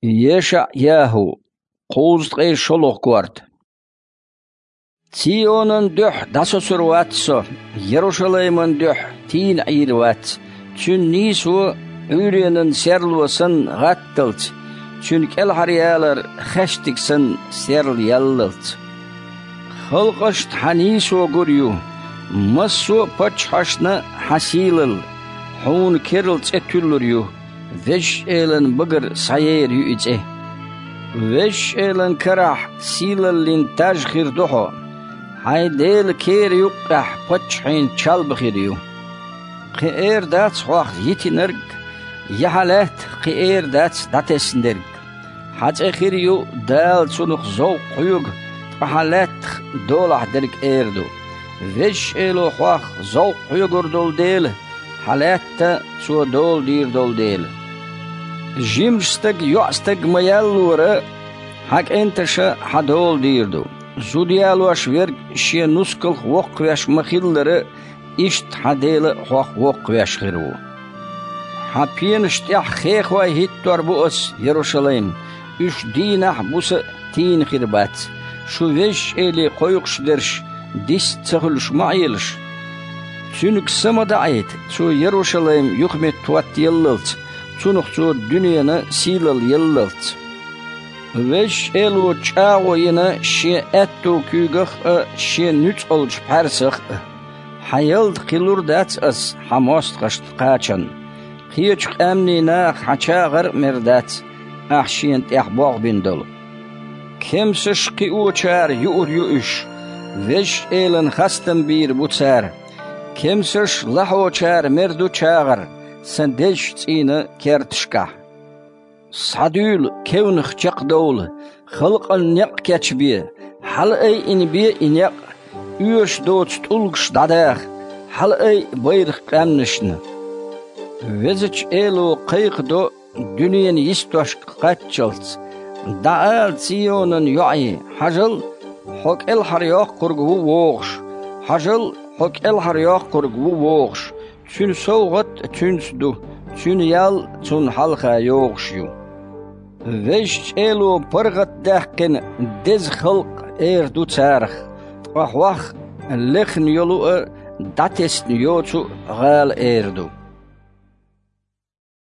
Yesha'yahu quztqay sholoq quart. Sion'un düh dasosur watso, Yeruşalayım'ın düh tin ayir wats. Çün nisu ürenin serluasın gattılç. Çün kel hariyalar xeştiksin serl yallılç. Xalqaşt hanisu guryu, massu paçhaşna hasilil. Hun kerılç etüllüryu. Veş elin bıgır sayır yüce. Veş elin karah silallin tajhir duho. Haydel ker yuqqah paçhin çalbıhiriyu. Qeer dats hoaq yitinirg. Yahalet qeer dats datesndirg. Hacıkhiriyu dal çunuk zov quyug. Halet dolah dirg erdu. Veş elo hoaq zov quyugur dol del. Haletta çu dol dir dol del. Jimstag yoastag mayallura hak enteşe hadol dirdu. Zudiyalwaş verg şe nuskal woqveş mahilları işt hadele hoq woqveş giru. Hapien shtah khekwa hittor bu os Yeruşalayim. Üç dinah busa tin khirbat. Şu veş eli koyuqşderş dis tsahulş ma'ilş. Çünük samada ait şu Yeruşalayim yuhmet tuat yıllılç. Çunuk şu dünyana silal yıllılç. Veş elu çağo yine şe ettu kügah şe nüç olç persık. Hayald qilur dats as hamost qasht qaçan. Qiyuç amnina haçağır merdat. Ahşiyent ehbaq bindol. Kemsiş qiu çar yuur yuuş. Veş elin hastam bir butsar. Kemsiş lahu çar merdu çağır. Sendeş tsina kertşka. Sadül kevnix çaqdol. Xalqan neq keçbi. Hal ay inbi ineq. Üş doç tulgş dadaq. Hal ay bayriq qamnışны. Veziç elu qayqdo dünyen yistoşq qaççalts. Daal Sion'un yu'i. Hajıl hok el haryoq qurgu woğş. Hajıl hok el haryoq qurgu woğş. Çün soğut çünsdu. Çün yal çün halqa yoğşyu. Veş elu pırgat dahkin dez xalq erdu çarx. Ahvaq lexn yolu datesn yoçu gal erdu.